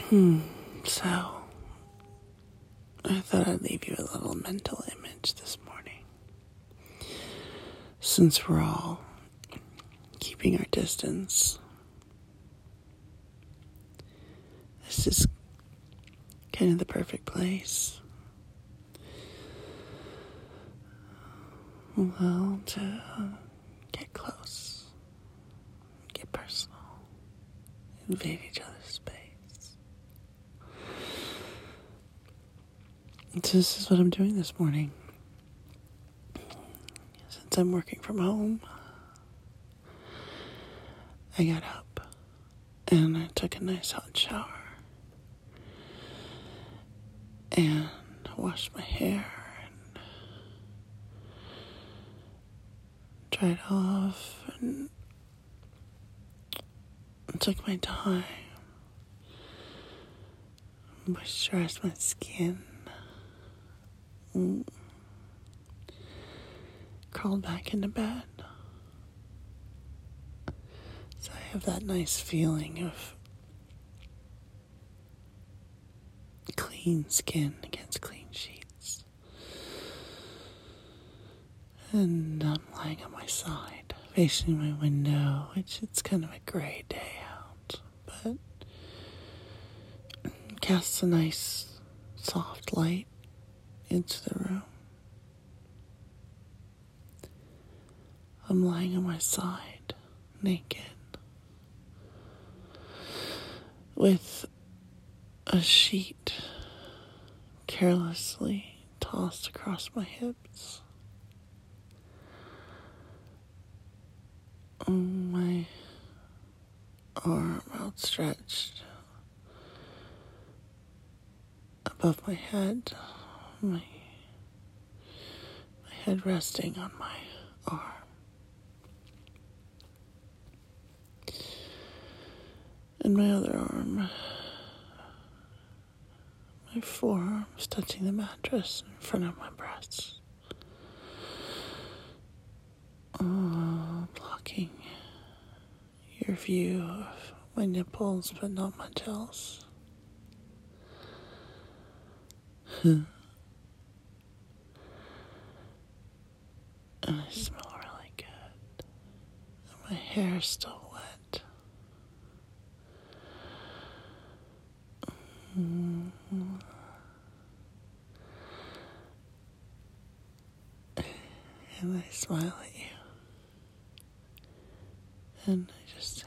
So, I thought I'd leave you a little mental image this morning. Since we're all keeping our distance, this is kind of the perfect place, well, to get close, get personal, invade each other's space. So this is what I'm doing this morning. Since I'm working from home, I got up and I took a nice hot shower and washed my hair and dried off and took my time, moisturized my skin, crawled back into bed. So I have that nice feeling of clean skin against clean sheets. And I'm lying on my side, facing my window, which it's kind of a gray day out, but casts a nice soft light into the room. I'm lying on my side, naked, with a sheet carelessly tossed across my hips. My arm outstretched above my head, my head resting on my arm. And my other arm, my forearms touching the mattress in front of my breasts. Blocking your view of my nipples, but not much else. And I smell really good. And my hair is still wet. And I smile at you. And I just